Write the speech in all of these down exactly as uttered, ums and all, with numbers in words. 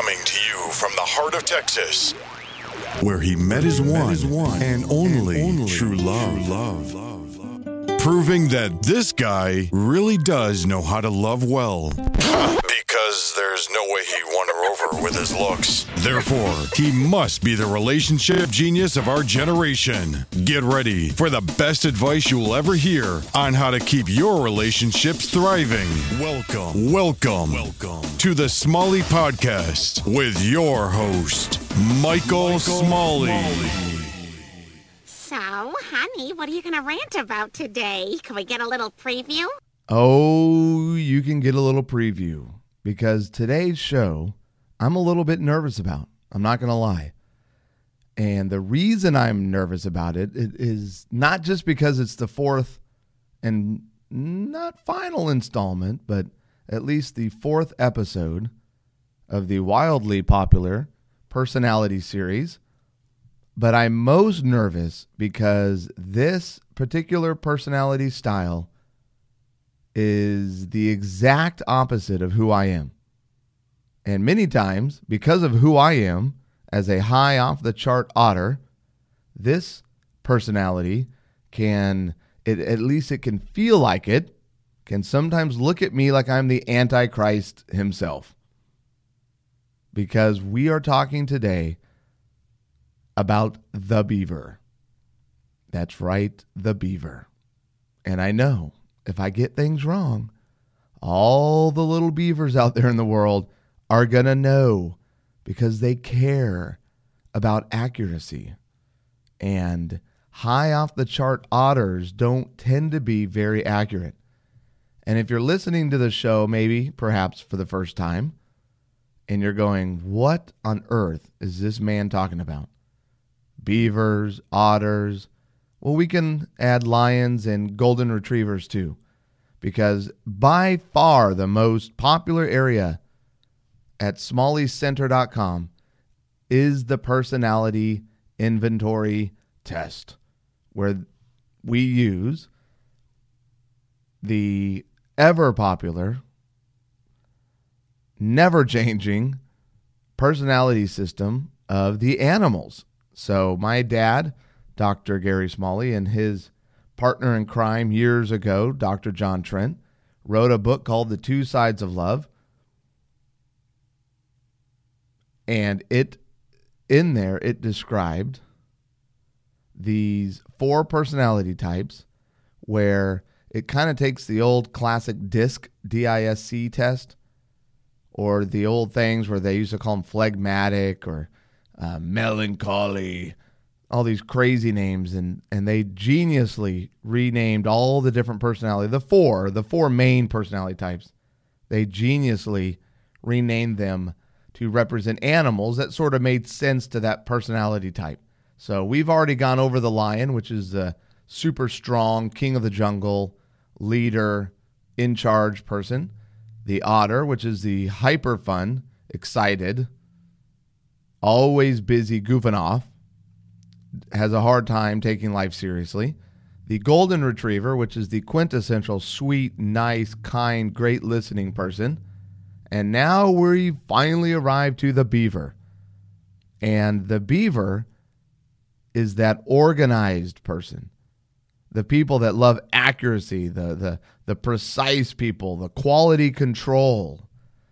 Coming to you from the heart of Texas, where he met his one, and only, and only true love. love. Proving that this guy really does know how to love well. Because there's no way he won her over with his looks. Therefore, he must be the relationship genius of our generation. Get ready for the best advice you will ever hear on how to keep your relationships thriving. Welcome, welcome, welcome to the Smalley Podcast with your host, Michael, Michael Smalley. Smalley. So, honey, what are you going to rant about today? Can we get a little preview? Oh, you can get a little preview. Because today's show, I'm a little bit nervous about. I'm not going to lie. And the reason I'm nervous about it, it is not just because it's the fourth and not final installment, but at least the fourth episode of the wildly popular personality series. But I'm most nervous because this particular personality style is the exact opposite of who I am. And many times, because of who I am, as a high off the chart otter, this personality can, it, at least it can feel like it, can sometimes look at me like I'm the Antichrist himself. Because we are talking today about the beaver. That's right, the beaver. And I know, if I get things wrong, all the little beavers out there in the world are going to know because they care about accuracy. And high off the chart otters don't tend to be very accurate. And if you're listening to the show, maybe, perhaps for the first time, and you're going, what on earth is this man talking about? Beavers, otters. Well, we can add lions and golden retrievers too, because by far the most popular area at smalley center dot com is the personality inventory test, where we use the ever popular, never changing personality system of the animals. So my dad, Doctor Gary Smalley, and his partner in crime years ago, Doctor John Trent, wrote a book called The Two Sides of Love. And it, in there, it described these four personality types where it kind of takes the old classic DISC, D I S C test, or the old things where they used to call them phlegmatic or Uh, melancholy, all these crazy names, and, and they geniusly renamed all the different personality, the four, the four main personality types. They geniusly renamed them to represent animals that sort of made sense to that personality type. So we've already gone over the lion, which is the super strong, king of the jungle, leader, in charge person. The otter, which is the hyper fun, excited, always busy goofing off, has a hard time taking life seriously. The golden retriever, which is the quintessential sweet, nice, kind, great listening person. And now we finally arrived to the beaver. And the beaver is that organized person. The people that love accuracy, the the the precise people, the quality control.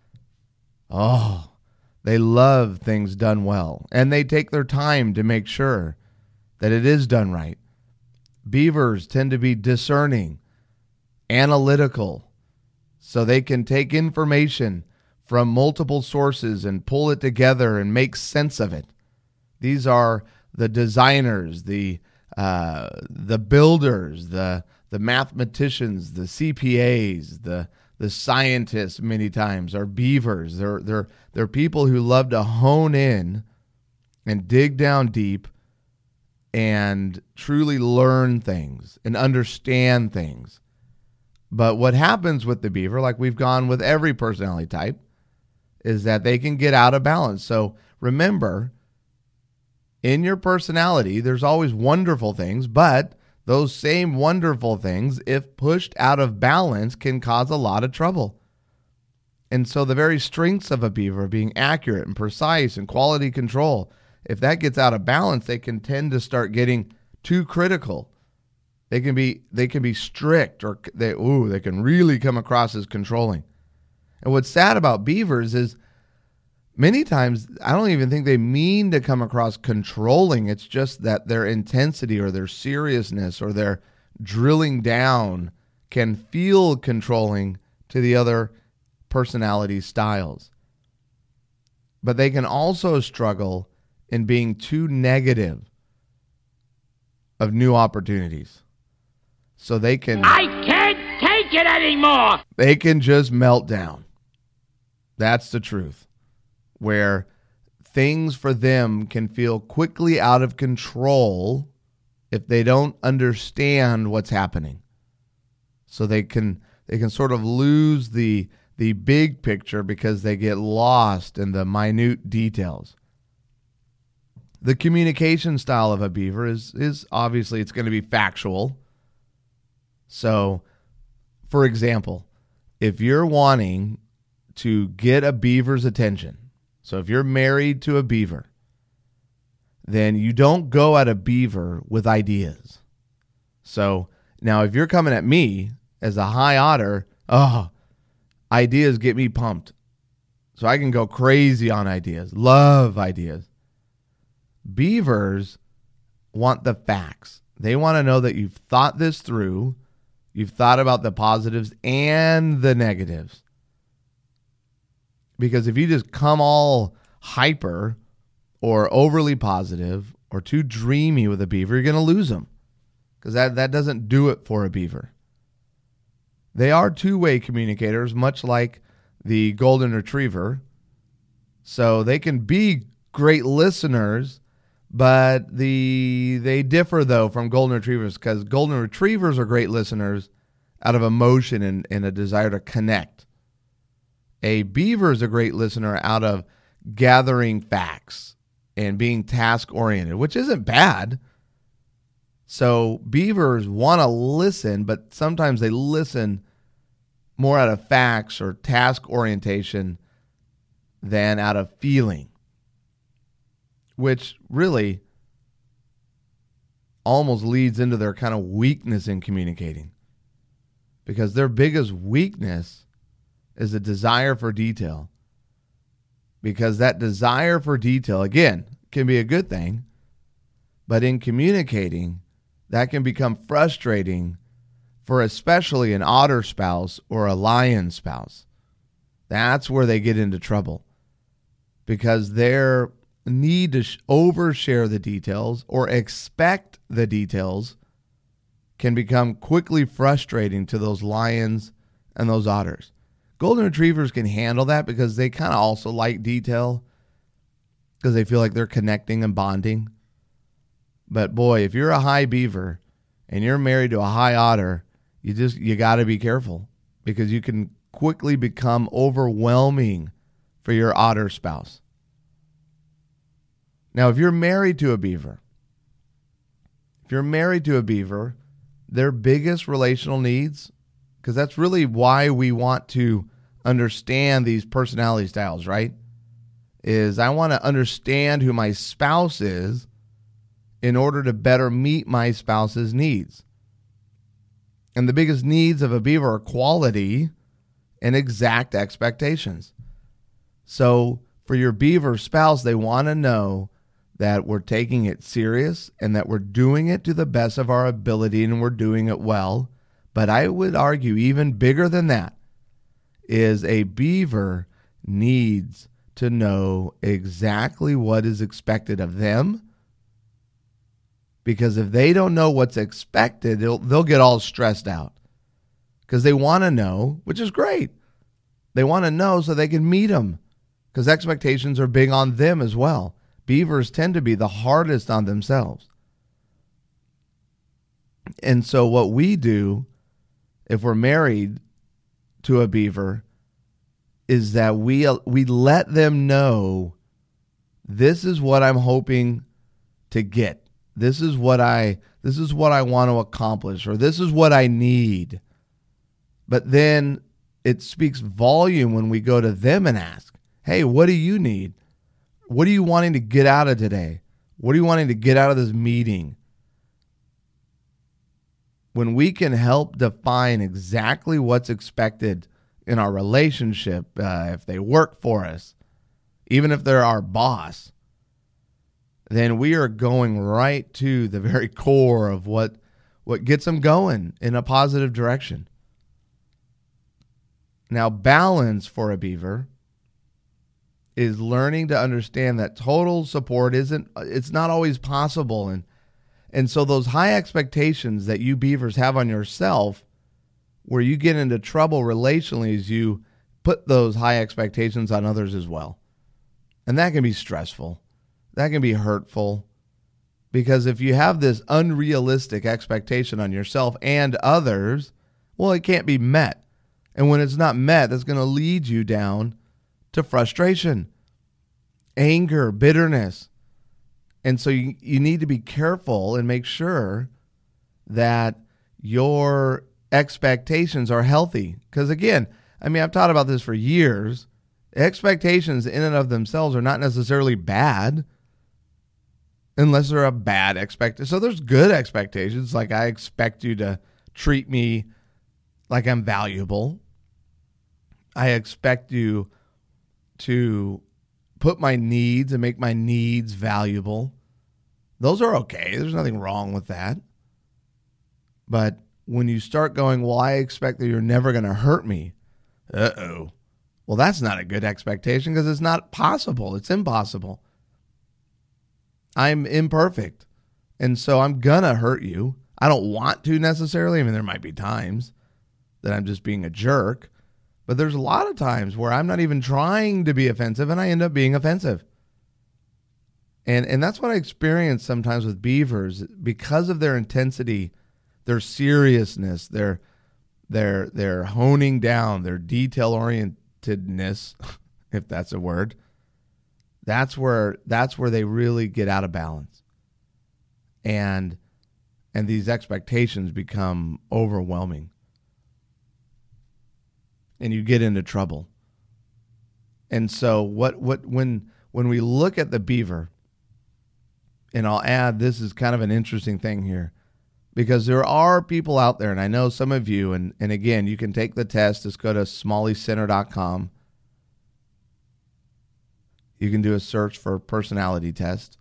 Oh, they love things done well, and they take their time to make sure that it is done right. Beavers tend to be discerning, analytical, so they can take information from multiple sources and pull it together and make sense of it. These are the designers, the uh, the builders, the the mathematicians, the C P As, the The scientists many times are beavers. They're they're they're people who love to hone in and dig down deep and truly learn things and understand things. But what happens with the beaver, like we've gone with every personality type, is that they can get out of balance. So remember, in your personality, there's always wonderful things, but those same wonderful things, if pushed out of balance, can cause a lot of trouble. And so the very strengths of a beaver, being accurate and precise and quality control, if that gets out of balance, they can tend to start getting too critical. They can be they can be strict, or they ooh, they can really come across as controlling. And what's sad about beavers is many times I don't even think they mean to come across controlling. It's just that their intensity or their seriousness or their drilling down can feel controlling to the other personality styles. But they can also struggle in being too negative of new opportunities. So they can I can't take it anymore. They can just melt down. That's the truth. Where things for them can feel quickly out of control if they don't understand what's happening. So they can they can sort of lose the the big picture because they get lost in the minute details. The communication style of a beaver is is obviously it's going to be factual. So, for example, if you're wanting to get a beaver's attention, so if you're married to a beaver, then you don't go at a beaver with ideas. So now if you're coming at me as a high otter, oh, ideas get me pumped. So I can go crazy on ideas, love ideas. Beavers want the facts. They want to know that you've thought this through. You've thought about the positives and the negatives. Because if you just come all hyper or overly positive or too dreamy with a beaver, you're going to lose them. Because that, that doesn't do it for a beaver. They are two-way communicators, much like the golden retriever. So they can be great listeners, but the they differ, though, from golden retrievers, because golden retrievers are great listeners out of emotion and, and a desire to connect. A beaver is a great listener out of gathering facts and being task-oriented, which isn't bad. So beavers want to listen, but sometimes they listen more out of facts or task orientation than out of feeling, which really almost leads into their kind of weakness in communicating, because their biggest weakness is a desire for detail, because that desire for detail, again, can be a good thing, but in communicating, that can become frustrating for especially an otter spouse or a lion spouse. That's where they get into trouble, because their need to sh- overshare the details or expect the details can become quickly frustrating to those lions and those otters. Golden retrievers can handle that because they kind of also like detail because they feel like they're connecting and bonding. But boy, if you're a high beaver and you're married to a high otter, you just you got to be careful, because you can quickly become overwhelming for your otter spouse. Now, if you're married to a beaver, if you're married to a beaver, their biggest relational needs, because that's really why we want to understand these personality styles, right? Is I want to understand who my spouse is in order to better meet my spouse's needs. And the biggest needs of a beaver are quality and exact expectations. So for your beaver spouse, they want to know that we're taking it serious and that we're doing it to the best of our ability and we're doing it well. But I would argue even bigger than that is a beaver needs to know exactly what is expected of them. Because if they don't know what's expected, they'll, they'll get all stressed out. Because they want to know, which is great. They want to know so they can meet them. Because expectations are big on them as well. Beavers tend to be the hardest on themselves. And so what we do, if we're married to a beaver, is that we we let them know, this is what I'm hoping to get. This is what I this is what I want to accomplish, or this is what I need. But then it speaks volume when we go to them and ask, hey, what do you need? What are you wanting to get out of today? What are you wanting to get out of this meeting? When we can help define exactly what's expected in our relationship, uh, if they work for us, even if they're our boss, then we are going right to the very core of what, what gets them going in a positive direction. Now, balance for a beaver is learning to understand that total support isn't, it's not always possible. And, and so those high expectations that you beavers have on yourself, where you get into trouble relationally, is you put those high expectations on others as well. And that can be stressful. That can be hurtful. Because if you have this unrealistic expectation on yourself and others, well, it can't be met. And when it's not met, that's going to lead you down to frustration, anger, bitterness. And so you, you need to be careful and make sure that your expectations are healthy. Because again, I mean, I've taught about this for years. Expectations in and of themselves are not necessarily bad unless they're a bad expectation. So there's good expectations, like I expect you to treat me like I'm valuable. I expect you to put my needs and make my needs valuable. Those are okay. There's nothing wrong with that. But when you start going, well, I expect that you're never going to hurt me. Uh-oh. Well, that's not a good expectation because it's not possible. It's impossible. I'm imperfect. And so I'm going to hurt you. I don't want to necessarily. I mean, there might be times that I'm just being a jerk. But there's a lot of times where I'm not even trying to be offensive and I end up being offensive. And and that's what I experience sometimes with beavers because of their intensity, their seriousness, their their their honing down, their detail orientedness, if that's a word. That's where that's where they really get out of balance. And and these expectations become overwhelming. And you get into trouble. And so what what when when we look at the beaver, and I'll add, this is kind of an interesting thing here, because there are people out there, and I know some of you, and, and again, you can take the test. Just go to smalley center dot com. You can do a search for personality test.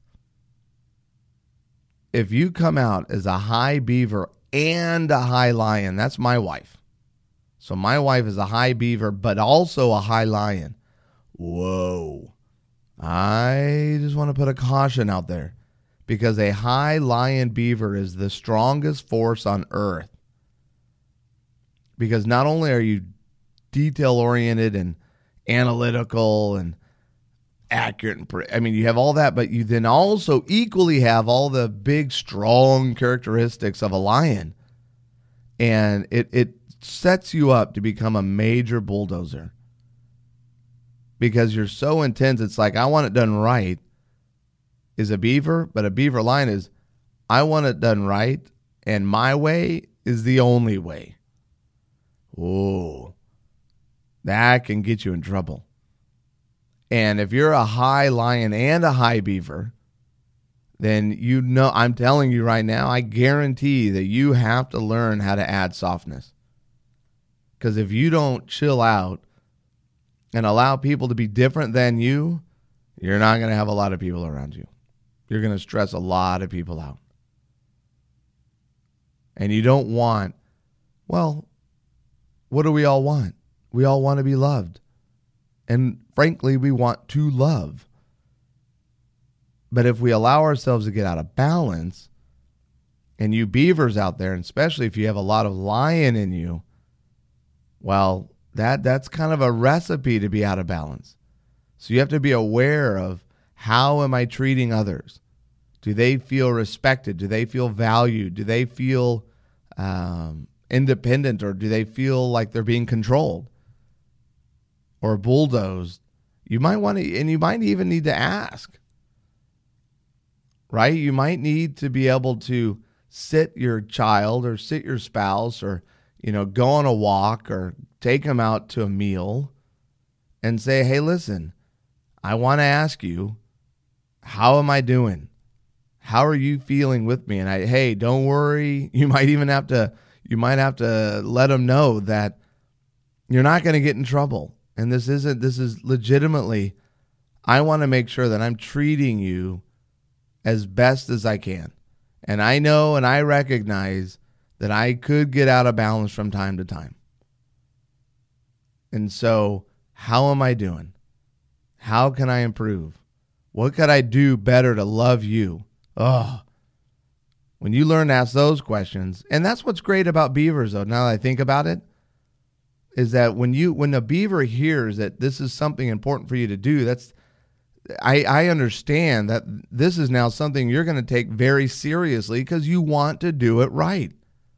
If you come out as a high beaver and a high lion, that's my wife. So my wife is a high beaver, but also a high lion. Whoa. I just want to put a caution out there, because a high lion beaver is the strongest force on earth. Because not only are you detail-oriented and analytical and accurate, and I mean, you have all that, but you then also equally have all the big, strong characteristics of a lion. And it it sets you up to become a major bulldozer. Because you're so intense, it's like, I want it done right, is a beaver, but a beaver lion is, I want it done right, and my way is the only way. Whoa. That can get you in trouble. And if you're a high lion and a high beaver, then you know, I'm telling you right now, I guarantee that you have to learn how to add softness. Because if you don't chill out and allow people to be different than you, you're not going to have a lot of people around you. You're going to stress a lot of people out. And you don't want, well, what do we all want? We all want to be loved. And frankly, we want to love. But if we allow ourselves to get out of balance, and you beavers out there, and especially if you have a lot of lion in you, well, that that's kind of a recipe to be out of balance. So you have to be aware of, how am I treating others? Do they feel respected? Do they feel valued? Do they feel um, independent, or do they feel like they're being controlled or bulldozed? You might want to, and you might even need to ask, right? You might need to be able to sit your child or sit your spouse or you know, go on a walk or take them out to a meal and say, hey, listen, I want to ask you, how am I doing? How are you feeling with me? And I, hey, don't worry. You might even have to, you might have to let them know that you're not going to get in trouble. And this isn't, this is legitimately, I want to make sure that I'm treating you as best as I can. And I know and I recognize that I could get out of balance from time to time. And so, how am I doing? How can I improve? What could I do better to love you? Oh, when you learn to ask those questions, and that's what's great about beavers, though, now that I think about it, is that when you when a beaver hears that this is something important for you to do, that's I, I understand that this is now something you're going to take very seriously because you want to do it right.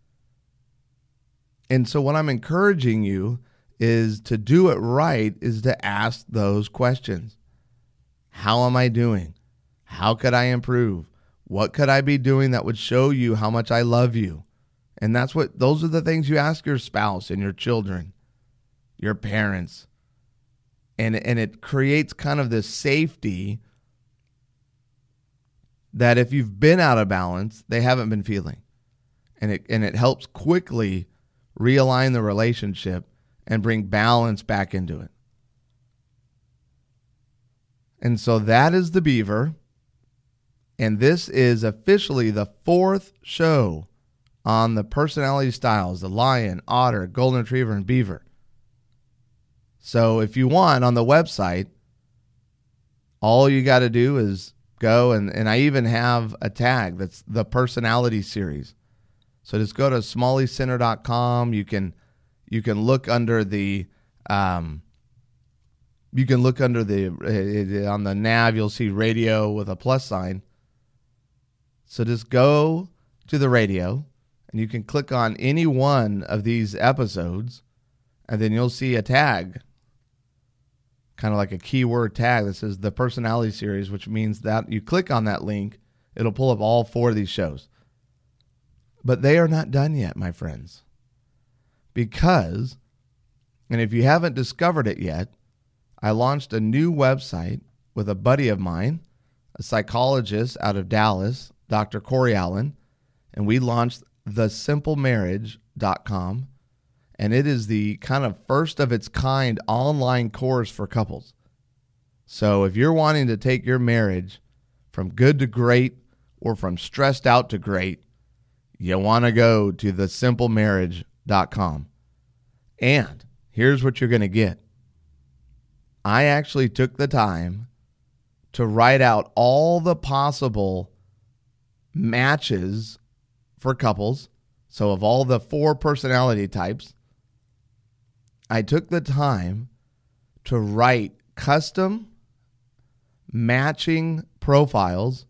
And so what I'm encouraging you is to do it right is to ask those questions. How am I doing? How could I improve? What could I be doing that would show you how much I love you? And that's what, those are the things you ask your spouse and your children, your parents. And, and it creates kind of this safety that if you've been out of balance, they haven't been feeling. And it, and it helps quickly realign the relationship and bring balance back into it. And so that is the beaver. And this is officially the fourth show on the personality styles, the lion, otter, golden retriever, and beaver. So if you want, on the website, all you got to do is go, and, and I even have a tag that's the personality series. So just go to smalley center dot com. You can you can look under the um, you can look under the uh, on the nav. You'll see radio with a plus sign. So just go to the radio, and you can click on any one of these episodes, and then you'll see a tag, kind of like a keyword tag that says the personality series, which means that you click on that link, it'll pull up all four of these shows. But they are not done yet, my friends. Because, and if you haven't discovered it yet, I launched a new website with a buddy of mine, a psychologist out of Dallas, Doctor Corey Allen, and we launched the simple marriage dot com, and it is the kind of first of its kind online course for couples. So if you're wanting to take your marriage from good to great or from stressed out to great, you want to go to the simple marriage dot com. And here's what you're going to get. I actually took the time to write out all the possible matches for couples. So of all the four personality types, I took the time to write custom matching profiles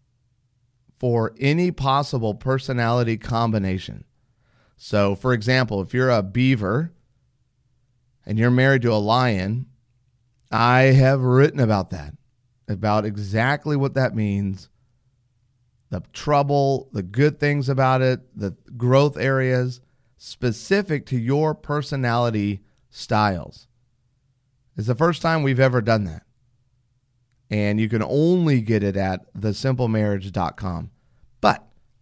for any possible personality combination. So, for example, if you're a beaver and you're married to a lion, I have written about that, about exactly what that means, the trouble, the good things about it, the growth areas specific to your personality styles. It's the first time we've ever done that. And you can only get it at the simple marriage dot com. But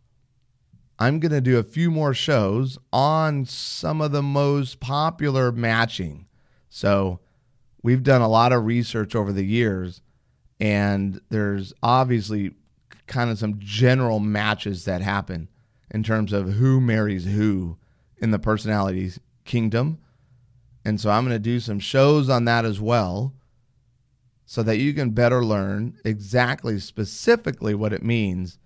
I'm going to do a few more shows on some of the most popular matching. So we've done a lot of research over the years, and there's obviously kind of some general matches that happen in terms of who marries who in the personality kingdom. And so I'm going to do some shows on that as well, so that you can better learn exactly, specifically what it means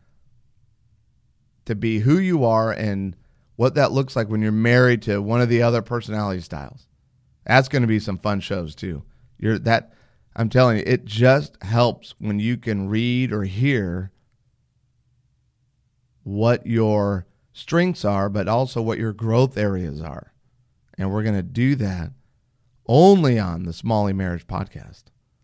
to be who you are and what that looks like when you're married to one of the other personality styles. That's going to be some fun shows too. You're that I'm telling you, it just helps when you can read or hear what your strengths are, but also what your growth areas are. And we're going to do that only on the Smalley Marriage Podcast.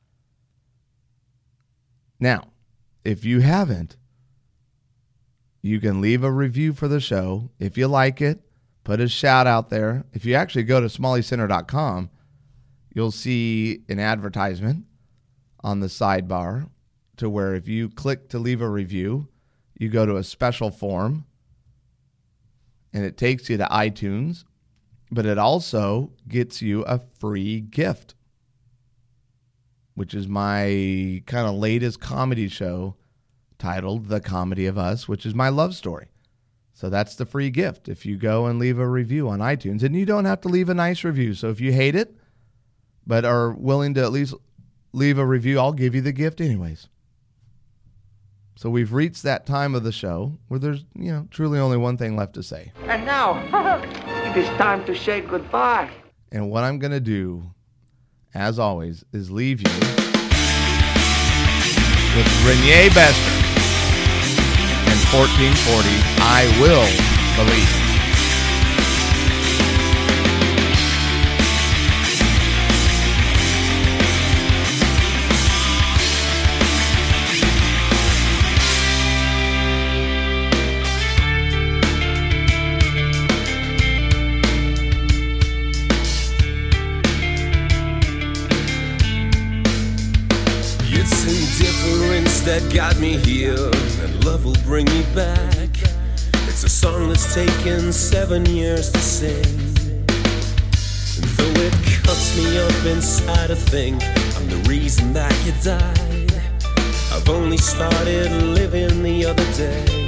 Now, if you haven't, you can leave a review for the show. If you like it, put a shout out there. If you actually go to smalley center dot com, you'll see an advertisement on the sidebar to where if you click to leave a review, you go to a special form and it takes you to iTunes, but it also gets you a free gift, which is my kind of latest comedy show titled The Comedy of Us, which is my love story. So that's the free gift if you go and leave a review on iTunes. And you don't have to leave a nice review. So if you hate it, but are willing to at least leave a review, I'll give you the gift anyways. So we've reached that time of the show where there's, you know, truly only one thing left to say. And now, it is time to say goodbye. And what I'm going to do, as always, is leave you with Renee Bester and fourteen forty, I Will Believe. That got me here, and love will bring me back. It's a song that's taken seven years to sing. And though it cuts me up inside, I think I'm the reason that you died. I've only started living the other day.